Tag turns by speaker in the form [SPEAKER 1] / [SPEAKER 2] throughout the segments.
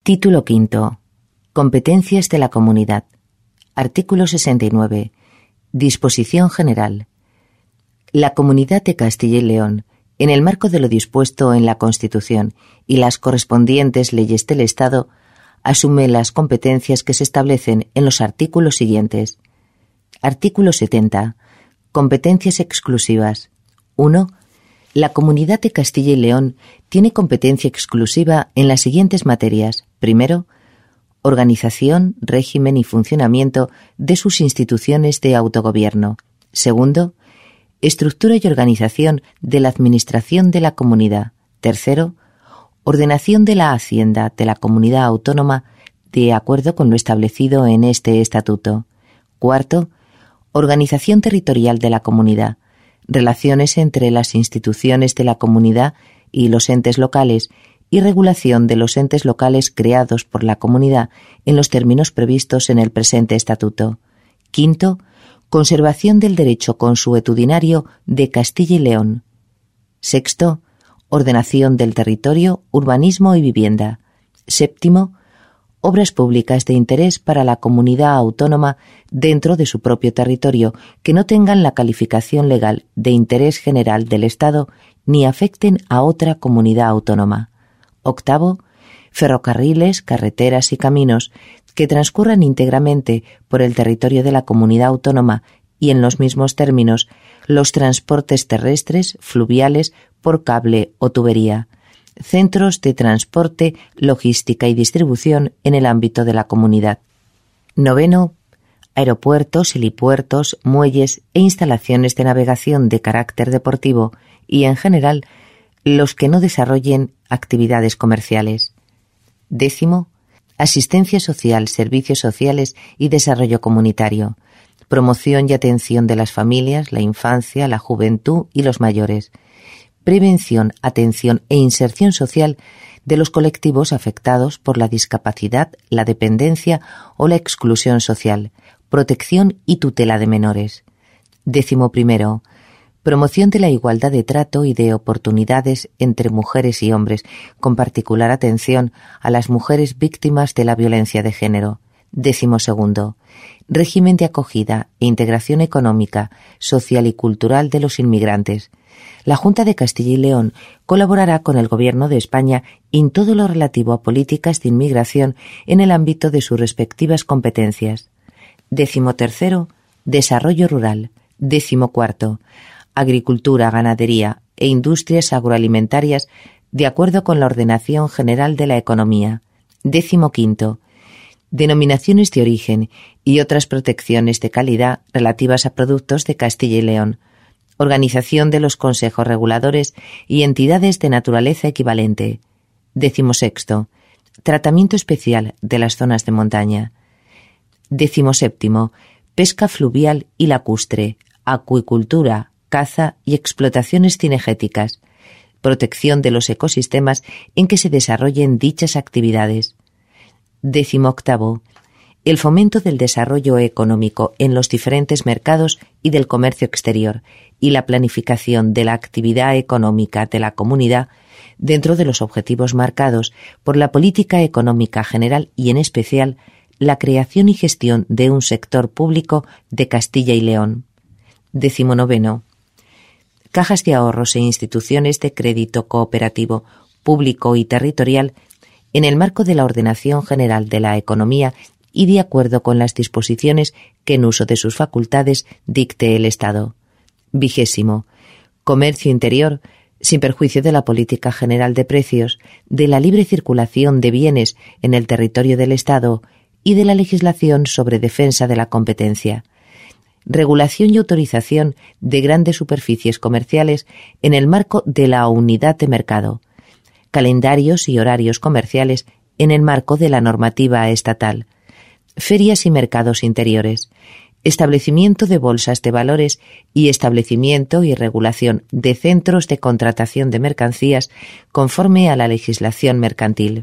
[SPEAKER 1] Título quinto. Competencias de la comunidad. Artículo 69. Disposición general. La Comunidad de Castilla y León, en el marco de lo dispuesto en la Constitución y las correspondientes leyes del Estado, asume las competencias que se establecen en los artículos siguientes. Artículo 70. Competencias exclusivas. 1. La Comunidad de Castilla y León tiene competencia exclusiva en las siguientes materias. Primero, organización, régimen y funcionamiento de sus instituciones de autogobierno. Segundo, estructura y organización de la administración de la comunidad. Tercero, ordenación de la hacienda de la comunidad autónoma de acuerdo con lo establecido en este estatuto. Cuarto, organización territorial de la comunidad, relaciones entre las instituciones de la comunidad y los entes locales y regulación de los entes locales creados por la comunidad en los términos previstos en el presente estatuto. Quinto, conservación del derecho consuetudinario de Castilla y León. Sexto, ordenación del territorio, urbanismo y vivienda. Séptimo, obras públicas de interés para la comunidad autónoma dentro de su propio territorio que no tengan la calificación legal de interés general del Estado ni afecten a otra comunidad autónoma. Octavo, ferrocarriles, carreteras y caminos que transcurran íntegramente por el territorio de la comunidad autónoma y en los mismos términos los transportes terrestres, fluviales, por cable o tubería, centros de transporte, logística y distribución en el ámbito de la comunidad. Noveno, aeropuertos, helipuertos, muelles e instalaciones de navegación de carácter deportivo y, en general, los que no desarrollen actividades comerciales. Décimo, asistencia social, servicios sociales y desarrollo comunitario, promoción y atención de las familias, la infancia, la juventud y los mayores, prevención, atención e inserción social de los colectivos afectados por la discapacidad, la dependencia o la exclusión social, protección y tutela de menores. 11. Promoción de la igualdad de trato y de oportunidades entre mujeres y hombres, con particular atención a las mujeres víctimas de la violencia de género. 12. Régimen de acogida e integración económica, social y cultural de los inmigrantes. La Junta de Castilla y León colaborará con el Gobierno de España en todo lo relativo a políticas de inmigración en el ámbito de sus respectivas competencias. 13. Desarrollo rural. 14. Agricultura, ganadería e industrias agroalimentarias de acuerdo con la ordenación general de la economía. 15. Denominaciones de origen y otras protecciones de calidad relativas a productos de Castilla y León. Organización de los consejos reguladores y entidades de naturaleza equivalente. 16. Tratamiento especial de las zonas de montaña. 17. Pesca fluvial y lacustre, acuicultura, caza y explotaciones cinegéticas. Protección de los ecosistemas en que se desarrollen dichas actividades. 18. El fomento del desarrollo económico en los diferentes mercados y del comercio exterior y la planificación de la actividad económica de la comunidad dentro de los objetivos marcados por la política económica general y en especial la creación y gestión de un sector público de Castilla y León. 19. Cajas de ahorros e instituciones de crédito cooperativo, público y territorial en el marco de la ordenación general de la economía y de acuerdo con las disposiciones que en uso de sus facultades dicte el Estado. 20. Comercio interior, sin perjuicio de la política general de precios, de la libre circulación de bienes en el territorio del Estado y de la legislación sobre defensa de la competencia. Regulación y autorización de grandes superficies comerciales en el marco de la unidad de mercado. Calendarios y horarios comerciales en el marco de la normativa estatal. Ferias y mercados interiores. Establecimiento de bolsas de valores y establecimiento y regulación de centros de contratación de mercancías conforme a la legislación mercantil.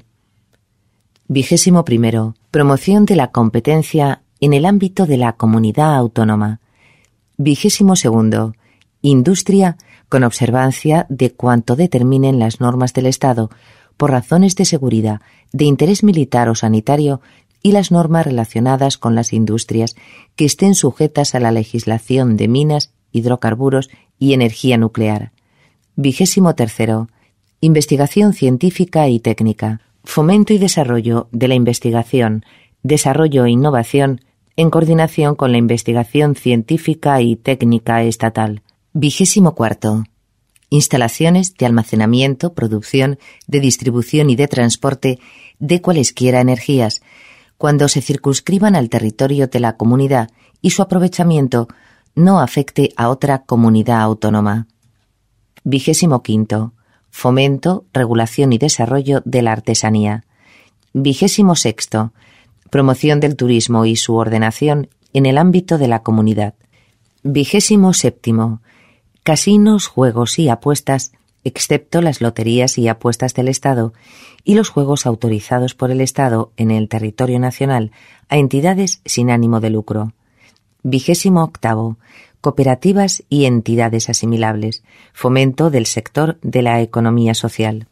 [SPEAKER 1] 21. Promoción de la competencia en el ámbito de la comunidad autónoma. 22. Industria con observancia de cuanto determinen las normas del Estado, por razones de seguridad, de interés militar o sanitario, y las normas relacionadas con las industrias que estén sujetas a la legislación de minas, hidrocarburos y energía nuclear. 23. Investigación científica y técnica. Fomento y desarrollo de la investigación, desarrollo e innovación en coordinación con la investigación científica y técnica estatal. 24. Instalaciones de almacenamiento, producción, de distribución y de transporte de cualesquiera energías, cuando se circunscriban al territorio de la comunidad y su aprovechamiento no afecte a otra comunidad autónoma. 25. Fomento, regulación y desarrollo de la artesanía. 26. Promoción del turismo y su ordenación en el ámbito de la comunidad. 27. Casinos, juegos y apuestas, excepto las loterías y apuestas del Estado, y los juegos autorizados por el Estado en el territorio nacional a entidades sin ánimo de lucro. 28. Cooperativas y entidades asimilables, fomento del sector de la economía social.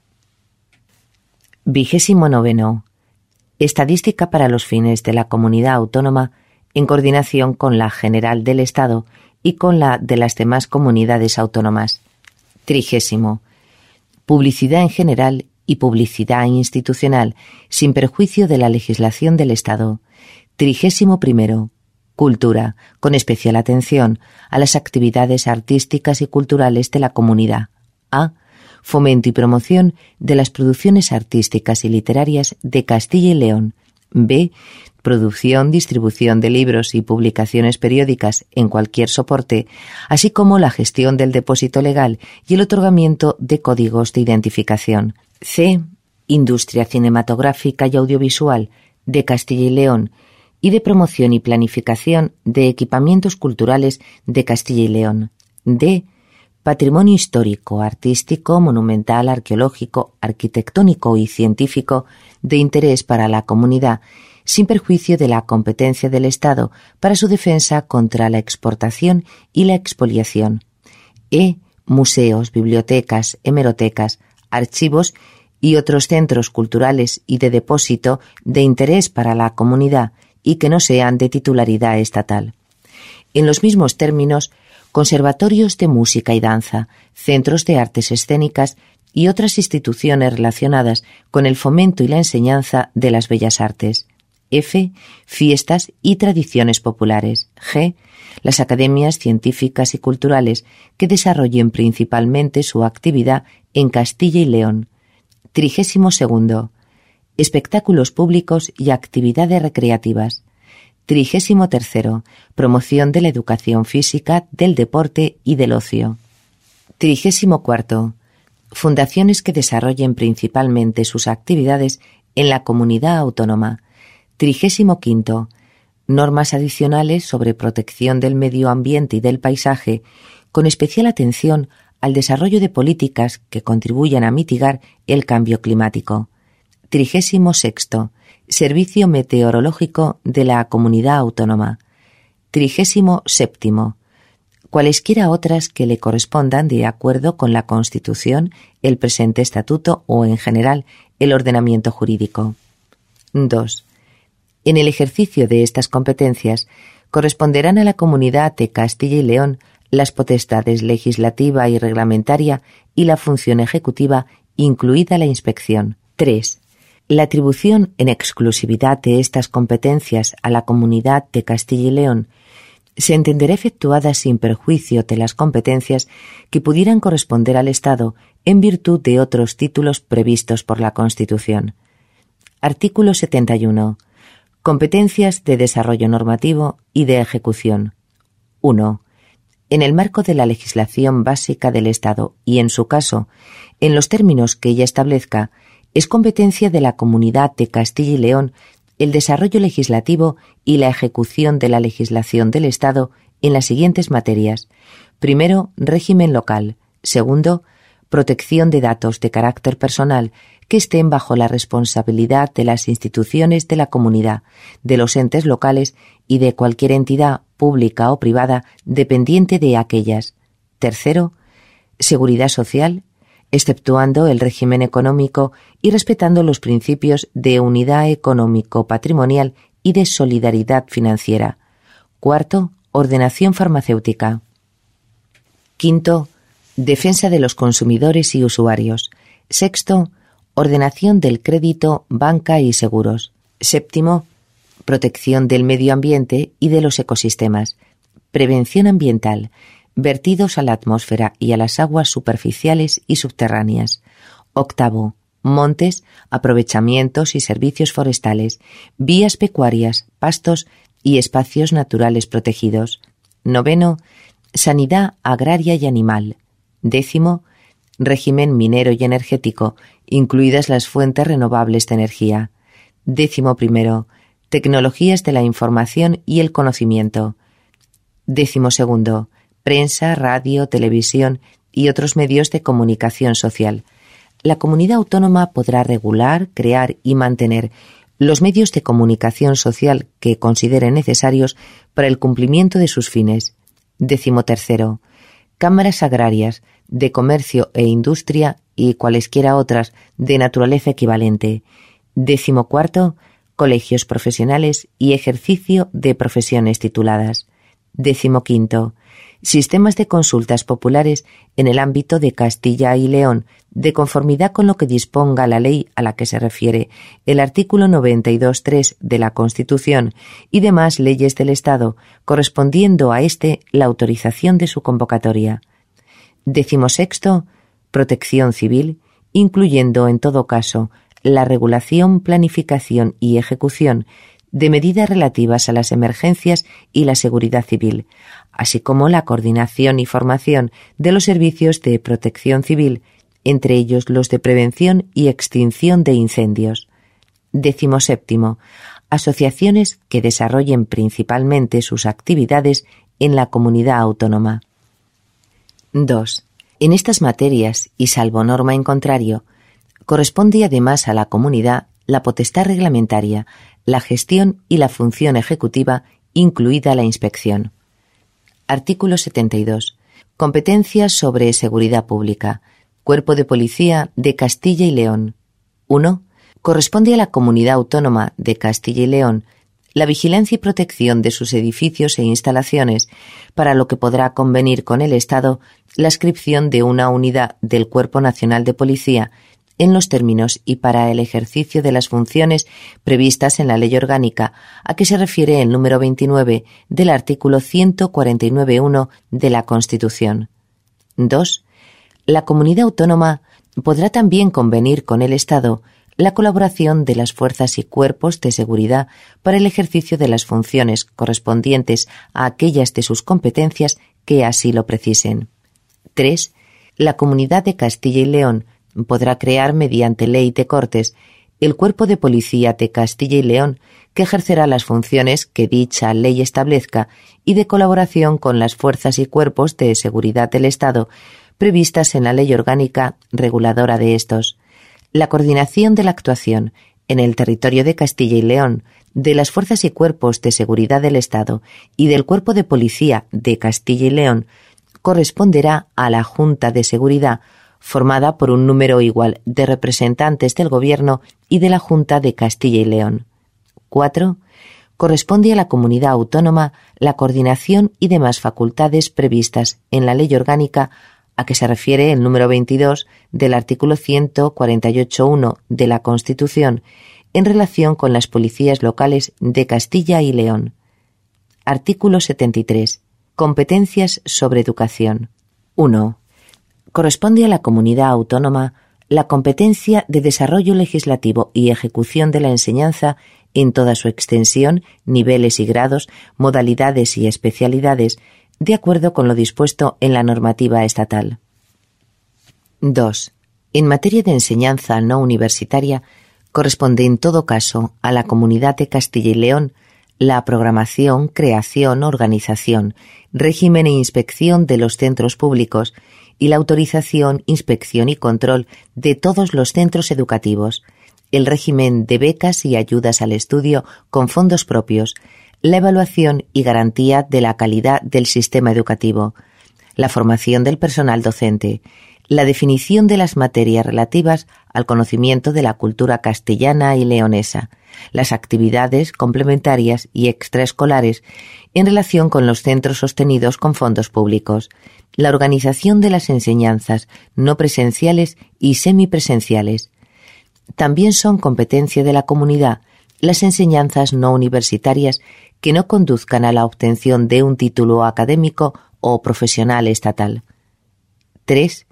[SPEAKER 1] 29. Estadística para los fines de la comunidad autónoma en coordinación con la general del Estado y con la de las demás comunidades autónomas. 30. Publicidad en general y publicidad institucional sin perjuicio de la legislación del Estado. 31. Cultura, con especial atención a las actividades artísticas y culturales de la comunidad. A. Fomento y promoción de las producciones artísticas y literarias de Castilla y León. B. Producción, distribución de libros y publicaciones periódicas en cualquier soporte, así como la gestión del depósito legal y el otorgamiento de códigos de identificación. C. Industria cinematográfica y audiovisual de Castilla y León y de promoción y planificación de equipamientos culturales de Castilla y León. D. Patrimonio histórico, artístico, monumental, arqueológico, arquitectónico y científico de interés para la comunidad, sin perjuicio de la competencia del Estado para su defensa contra la exportación y la expoliación. E. Museos, bibliotecas, hemerotecas, archivos y otros centros culturales y de depósito de interés para la comunidad y que no sean de titularidad estatal. En los mismos términos, conservatorios de música y danza, centros de artes escénicas y otras instituciones relacionadas con el fomento y la enseñanza de las bellas artes. F. Fiestas y tradiciones populares. G. Las academias científicas y culturales que desarrollen principalmente su actividad en Castilla y León. 32. Espectáculos públicos y actividades recreativas. 33. Promoción de la educación física, del deporte y del ocio. 34. Fundaciones que desarrollen principalmente sus actividades en la comunidad autónoma. 35. Normas adicionales sobre protección del medio ambiente y del paisaje, con especial atención al desarrollo de políticas que contribuyan a mitigar el cambio climático. 36. Servicio meteorológico de la comunidad autónoma. 37. Cualesquiera otras que le correspondan de acuerdo con la Constitución, el presente estatuto o, en general, el ordenamiento jurídico. 2. En el ejercicio de estas competencias, corresponderán a la Comunidad de Castilla y León las potestades legislativa y reglamentaria y la función ejecutiva, incluida la inspección. 3. La atribución en exclusividad de estas competencias a la Comunidad de Castilla y León se entenderá efectuada sin perjuicio de las competencias que pudieran corresponder al Estado en virtud de otros títulos previstos por la Constitución. Artículo 71. Competencias de desarrollo normativo y de ejecución. 1. En el marco de la legislación básica del Estado y, en su caso, en los términos que ella establezca, es competencia de la Comunidad de Castilla y León el desarrollo legislativo y la ejecución de la legislación del Estado en las siguientes materias. Primero, régimen local. Segundo, protección de datos de carácter personal que estén bajo la responsabilidad de las instituciones de la comunidad, de los entes locales y de cualquier entidad pública o privada dependiente de aquellas. Tercero, seguridad social, exceptuando el régimen económico y respetando los principios de unidad económico-patrimonial y de solidaridad financiera. Cuarto, ordenación farmacéutica. Quinto, defensa de los consumidores y usuarios. Sexto, ordenación del crédito, banca y seguros. Séptimo, protección del medio ambiente y de los ecosistemas. Prevención ambiental, vertidos a la atmósfera y a las aguas superficiales y subterráneas. Octavo, montes, aprovechamientos y servicios forestales, vías pecuarias, pastos y espacios naturales protegidos. Noveno, sanidad agraria y animal. Décimo, régimen minero y energético, incluidas las fuentes renovables de energía. Décimo primero, tecnologías de la información y el conocimiento. Décimo segundo, prensa, radio, televisión y otros medios de comunicación social. La comunidad autónoma podrá regular, crear y mantener los medios de comunicación social que considere necesarios para el cumplimiento de sus fines. Décimo tercero, cámaras agrarias, de comercio e industria y cualesquiera otras de naturaleza equivalente. Décimo cuarto, colegios profesionales y ejercicio de profesiones tituladas. Décimo quinto, sistemas de consultas populares en el ámbito de Castilla y León, de conformidad con lo que disponga la ley a la que se refiere el artículo 92.3 de la Constitución y demás leyes del Estado, correspondiendo a éste la autorización de su convocatoria. Décimo sexto, protección civil, incluyendo en todo caso la regulación, planificación y ejecución de medidas relativas a las emergencias y la seguridad civil, así como la coordinación y formación de los servicios de protección civil, entre ellos los de prevención y extinción de incendios. Décimo séptimo, asociaciones que desarrollen principalmente sus actividades en la comunidad autónoma. 2. En estas materias, y salvo norma en contrario, corresponde además a la comunidad la potestad reglamentaria, la gestión y la función ejecutiva, incluida la inspección. Artículo 72. Competencias sobre seguridad pública. Cuerpo de Policía de Castilla y León. 1. Corresponde a la Comunidad Autónoma de Castilla y León la vigilancia y protección de sus edificios e instalaciones, para lo que podrá convenir con el Estado la adscripción de una unidad del Cuerpo Nacional de Policía en los términos y para el ejercicio de las funciones previstas en la Ley Orgánica a que se refiere el número 29 del artículo 149.1 de la Constitución. 2. La Comunidad Autónoma podrá también convenir con el Estado la colaboración de las fuerzas y cuerpos de seguridad para el ejercicio de las funciones correspondientes a aquellas de sus competencias que así lo precisen. 3. La Comunidad de Castilla y León podrá crear mediante ley de Cortes el Cuerpo de Policía de Castilla y León, que ejercerá las funciones que dicha ley establezca y de colaboración con las fuerzas y cuerpos de seguridad del Estado previstas en la Ley Orgánica reguladora de estos. La coordinación de la actuación en el territorio de Castilla y León de las fuerzas y cuerpos de seguridad del Estado y del Cuerpo de Policía de Castilla y León corresponderá a la Junta de Seguridad, formada por un número igual de representantes del Gobierno y de la Junta de Castilla y León. 4. Corresponde a la Comunidad Autónoma la coordinación y demás facultades previstas en la Ley Orgánica a que se refiere el número 22 del artículo 148.1 de la Constitución en relación con las policías locales de Castilla y León. Artículo 73. Competencias sobre educación. 1. Corresponde a la Comunidad Autónoma la competencia de desarrollo legislativo y ejecución de la enseñanza en toda su extensión, niveles y grados, modalidades y especialidades, de acuerdo con lo dispuesto en la normativa estatal. 2. En materia de enseñanza no universitaria, corresponde en todo caso a la Comunidad de Castilla y León la programación, creación, organización, régimen e inspección de los centros públicos y la autorización, inspección y control de todos los centros educativos, el régimen de becas y ayudas al estudio con fondos propios, la evaluación y garantía de la calidad del sistema educativo, la formación del personal docente, la definición de las materias relativas al conocimiento de la cultura castellana y leonesa, las actividades complementarias y extraescolares en relación con los centros sostenidos con fondos públicos, la organización de las enseñanzas no presenciales y semipresenciales. También son competencia de la comunidad las enseñanzas no universitarias que no conduzcan a la obtención de un título académico o profesional estatal. 3.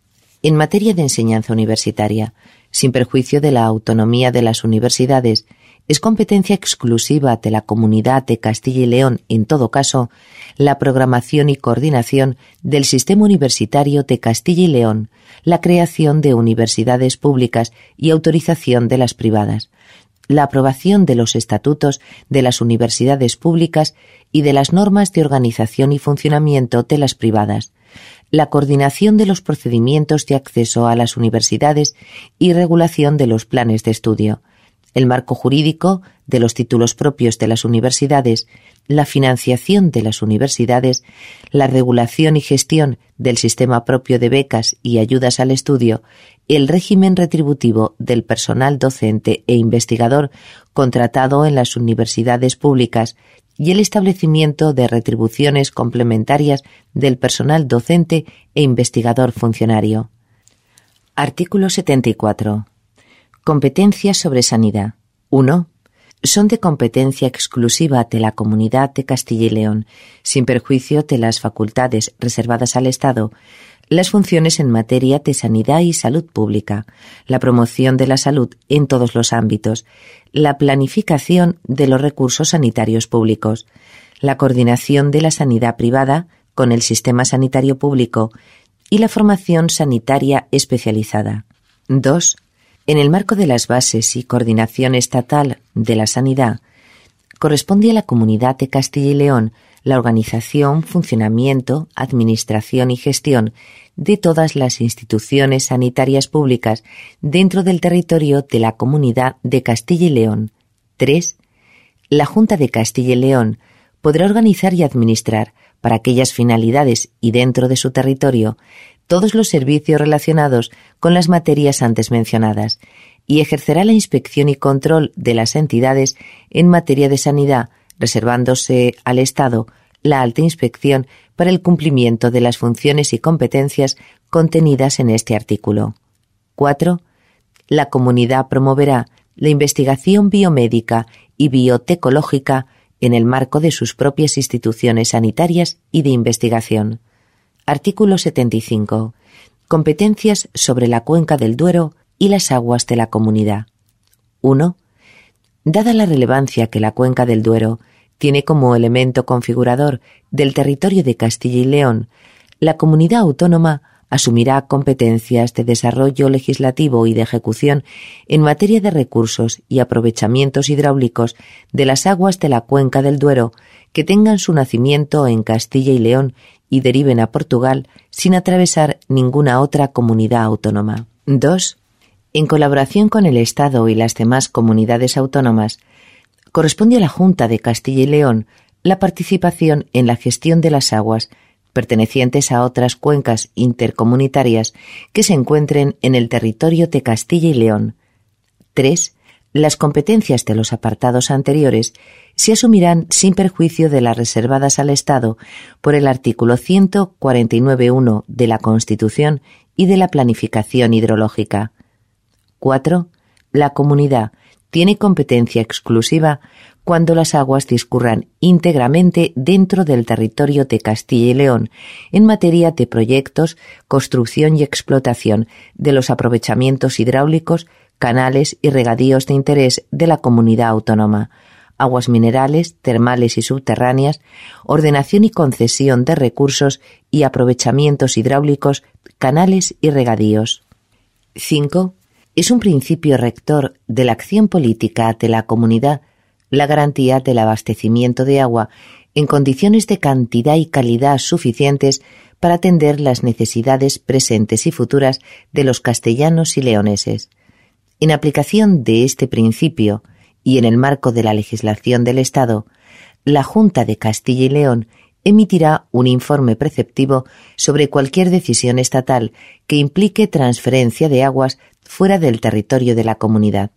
[SPEAKER 1] En materia de enseñanza universitaria, sin perjuicio de la autonomía de las universidades, es competencia exclusiva de la Comunidad de Castilla y León, en todo caso, la programación y coordinación del sistema universitario de Castilla y León, la creación de universidades públicas y autorización de las privadas, la aprobación de los estatutos de las universidades públicas y de las normas de organización y funcionamiento de las privadas, la coordinación de los procedimientos de acceso a las universidades y regulación de los planes de estudio, el marco jurídico de los títulos propios de las universidades, la financiación de las universidades, la regulación y gestión del sistema propio de becas y ayudas al estudio, el régimen retributivo del personal docente e investigador contratado en las universidades públicas y el establecimiento de retribuciones complementarias del personal docente e investigador funcionario. Artículo 74. Competencias sobre sanidad. 1. Son de competencia exclusiva de la Comunidad de Castilla y León, sin perjuicio de las facultades reservadas al Estado, las funciones en materia de sanidad y salud pública, la promoción de la salud en todos los ámbitos, la planificación de los recursos sanitarios públicos, la coordinación de la sanidad privada con el sistema sanitario público y la formación sanitaria especializada. 2. En el marco de las bases y coordinación estatal de la sanidad, corresponde a la Comunidad de Castilla y León la organización, funcionamiento, administración y gestión de todas las instituciones sanitarias públicas dentro del territorio de la Comunidad de Castilla y León. 3. La Junta de Castilla y León podrá organizar y administrar, para aquellas finalidades y dentro de su territorio, todos los servicios relacionados con las materias antes mencionadas, y ejercerá la inspección y control de las entidades en materia de sanidad, reservándose al Estado la alta inspección para el cumplimiento de las funciones y competencias contenidas en este artículo. 4. La comunidad promoverá la investigación biomédica y biotecológica en el marco de sus propias instituciones sanitarias y de investigación. Artículo 75. Competencias sobre la cuenca del Duero y las aguas de la comunidad. 1. Dada la relevancia que la cuenca del Duero tiene como elemento configurador del territorio de Castilla y León, la comunidad autónoma asumirá competencias de desarrollo legislativo y de ejecución en materia de recursos y aprovechamientos hidráulicos de las aguas de la cuenca del Duero que tengan su nacimiento en Castilla y León y deriven a Portugal sin atravesar ninguna otra comunidad autónoma. 2. En colaboración con el Estado y las demás comunidades autónomas, corresponde a la Junta de Castilla y León la participación en la gestión de las aguas pertenecientes a otras cuencas intercomunitarias que se encuentren en el territorio de Castilla y León. 3. Las competencias de los apartados anteriores se asumirán sin perjuicio de las reservadas al Estado por el artículo 149.1 de la Constitución y de la planificación hidrológica. 4. La comunidad tiene competencia exclusiva cuando las aguas discurran íntegramente dentro del territorio de Castilla y León en materia de proyectos, construcción y explotación de los aprovechamientos hidráulicos, canales y regadíos de interés de la comunidad autónoma, aguas minerales, termales y subterráneas, ordenación y concesión de recursos y aprovechamientos hidráulicos, canales y regadíos. 5. Es un principio rector de la acción política de la comunidad la garantía del abastecimiento de agua en condiciones de cantidad y calidad suficientes para atender las necesidades presentes y futuras de los castellanos y leoneses. En aplicación de este principio y en el marco de la legislación del Estado, la Junta de Castilla y León emitirá un informe preceptivo sobre cualquier decisión estatal que implique transferencia de aguas fuera del territorio de la comunidad.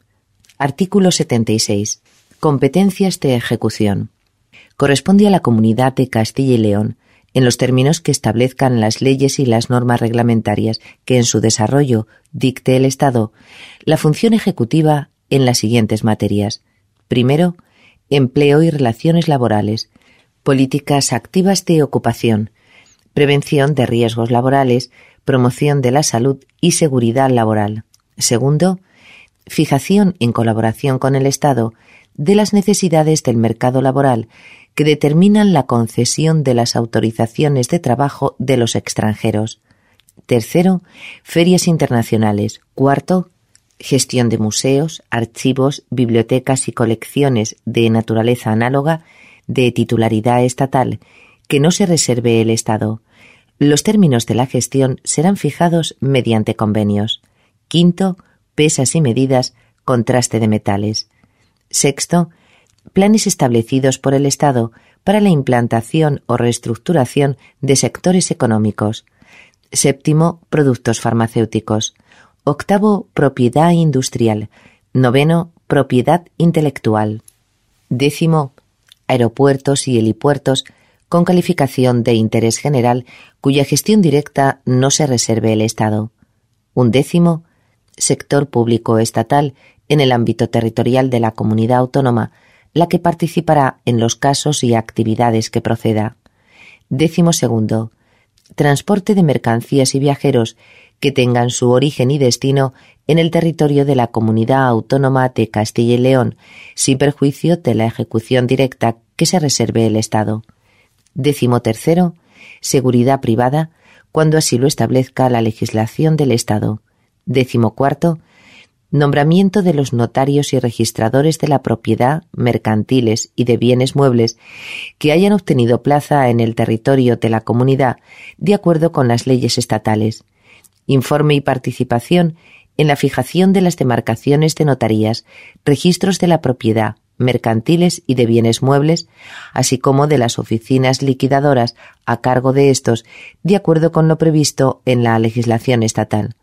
[SPEAKER 1] Artículo 76. Competencias de ejecución. Corresponde a la Comunidad de Castilla y León, en los términos que establezcan las leyes y las normas reglamentarias que en su desarrollo dicte el Estado, la función ejecutiva en las siguientes materias. Primero, empleo y relaciones laborales, políticas activas de ocupación, prevención de riesgos laborales, promoción de la salud y seguridad laboral. Segundo, fijación en colaboración con el Estado de las necesidades del mercado laboral que determinan la concesión de las autorizaciones de trabajo de los extranjeros. Tercero, ferias internacionales. Cuarto, gestión de museos, archivos, bibliotecas y colecciones de naturaleza análoga de titularidad estatal que no se reserve el Estado. Los términos de la gestión serán fijados mediante convenios. Quinto, pesas y medidas, contraste de metales. Sexto, planes establecidos por el Estado para la implantación o reestructuración de sectores económicos. Séptimo, productos farmacéuticos. Octavo, propiedad industrial. Noveno, propiedad intelectual. Décimo, aeropuertos y helipuertos con calificación de interés general cuya gestión directa no se reserve el Estado. Undécimo, sector público estatal en el ámbito territorial de la comunidad autónoma, la que participará en los casos y actividades que proceda. Décimo segundo, transporte de mercancías y viajeros que tengan su origen y destino en el territorio de la comunidad autónoma de Castilla y León, sin perjuicio de la ejecución directa que se reserve el Estado. Décimo tercero, seguridad privada, cuando así lo establezca la legislación del Estado. Décimo cuarto, nombramiento de los notarios y registradores de la propiedad, mercantiles y de bienes muebles que hayan obtenido plaza en el territorio de la comunidad de acuerdo con las leyes estatales. Informe y participación en la fijación de las demarcaciones de notarías, registros de la propiedad, mercantiles y de bienes muebles, así como de las oficinas liquidadoras a cargo de estos, de acuerdo con lo previsto en la legislación estatal.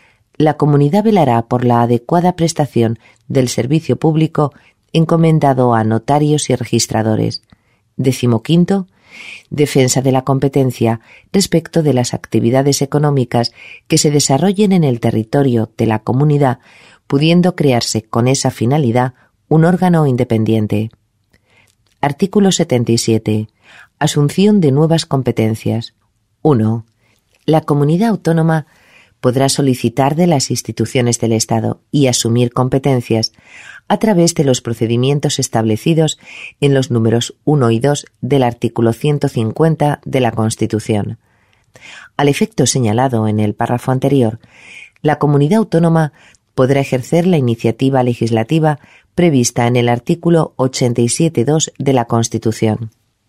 [SPEAKER 1] La comunidad velará por la adecuada prestación del servicio público encomendado a notarios y registradores. 15. Defensa de la competencia respecto de las actividades económicas que se desarrollen en el territorio de la comunidad, pudiendo crearse con esa finalidad un órgano independiente. Artículo 77. Asunción de nuevas competencias. 1. La comunidad autónoma podrá solicitar de las instituciones del Estado y asumir competencias a través de los procedimientos establecidos en los números 1 y 2 del artículo 150 de la Constitución. Al efecto señalado en el párrafo anterior, la comunidad autónoma podrá ejercer la iniciativa legislativa prevista en el artículo 87.2 de la Constitución.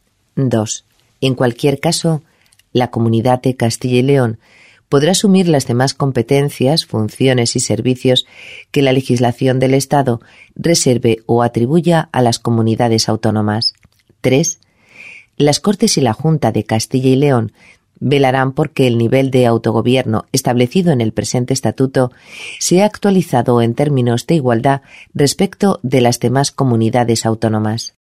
[SPEAKER 1] 2. En cualquier caso, la Comunidad de Castilla y León podrá asumir las demás competencias, funciones y servicios que la legislación del Estado reserve o atribuya a las comunidades autónomas. 3. Las Cortes y la Junta de Castilla y León velarán por que el nivel de autogobierno establecido en el presente estatuto sea actualizado en términos de igualdad respecto de las demás comunidades autónomas.